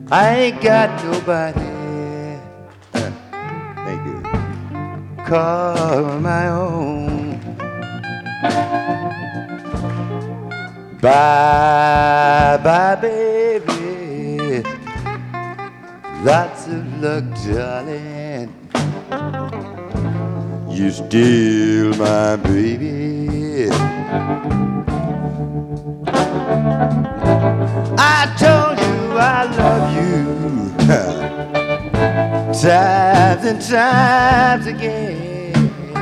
I ain't got nobody. Thank you. Call my own. Bye bye, baby. Lots of luck, darling. You still my baby. I told you I love you times and times again.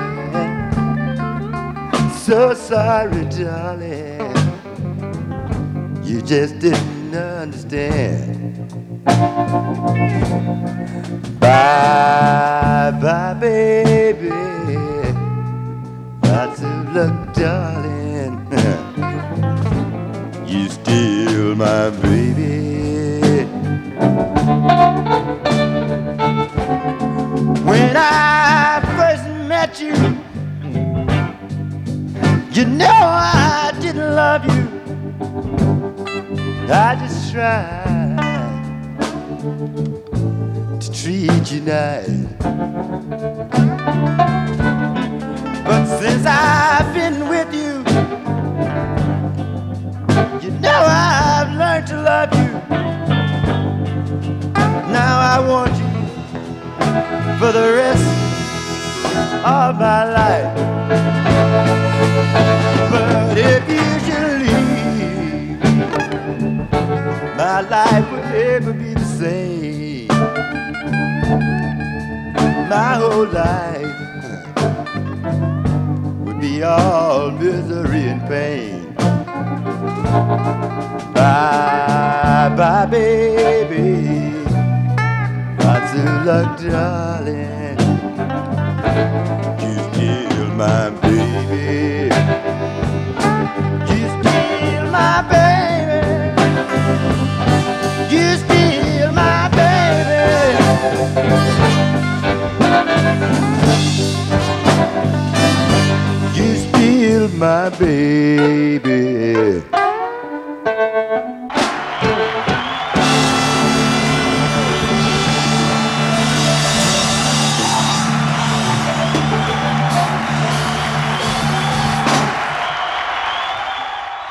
So sorry, darling, you just didn't understand. Bye bye, baby. Lots of luck, darling. You still my baby. When I first met you, you know I didn't love you. I just tried to treat you nice. But since I've been with you, you know I've learned to love you. Now I want you for the rest of my life. But if you should leave, my life would never be the same. My whole life would be all misery and pain. Bye bye, baby. Lots of luck, darling. You still my baby. You still my baby. You still my baby. You still my baby.